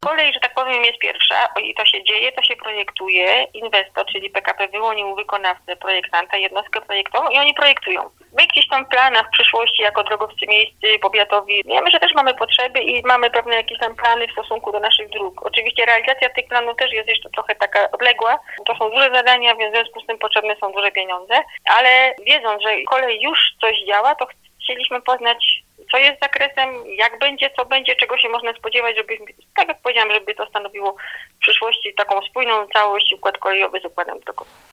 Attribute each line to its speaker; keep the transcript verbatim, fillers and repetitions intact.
Speaker 1: Kolej, że tak powiem, jest pierwsza i to się dzieje, to się projektuje. Inwestor, czyli P K P, wyłonił wykonawcę, projektanta, jednostkę projektową i oni projektują. My gdzieś tam w planach w przyszłości jako drogowcy miejscy, powiatowi wiemy, że też mamy potrzeby i mamy pewne jakieś tam plany w stosunku do naszych dróg. Oczywiście realizacja tych planów też jest jeszcze trochę taka odległa. To są duże zadania, więc w związku z tym potrzebne są duże pieniądze, ale wiedząc, że kolej już coś działa, to chcieliśmy poznać, co jest zakresem, jak będzie, co będzie, czego się można spodziewać, żeby, tak jak powiedziałam, żeby to stanowiło w przyszłości taką spójną całość, układ kolejowy z układem drogowym.